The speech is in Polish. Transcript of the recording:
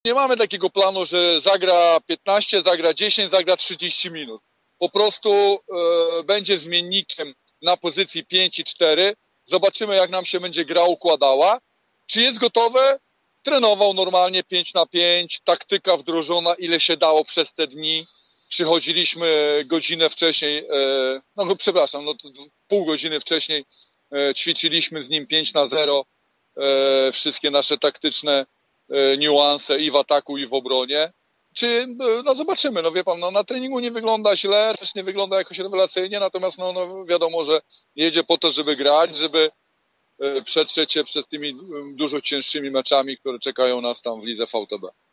Nie mamy takiego planu, że zagra 15, zagra 10, zagra 30 minut. Po prostu będzie zmiennikiem na pozycji 5 i 4. Zobaczymy, jak nam się będzie gra układała. Czy jest gotowe? Trenował normalnie 5 na 5, taktyka wdrożona, ile się dało przez te dni. Przychodziliśmy godzinę wcześniej, pół godziny wcześniej ćwiczyliśmy z nim 5 na 0. Wszystkie nasze taktyczne niuanse i w ataku, i w obronie. Zobaczymy, wie pan, na treningu nie wygląda źle, też nie wygląda jakoś rewelacyjnie, natomiast wiadomo, że jedzie po to, żeby grać, żeby przetrzeć się przed tymi dużo cięższymi meczami, które czekają nas tam w lidze VTB.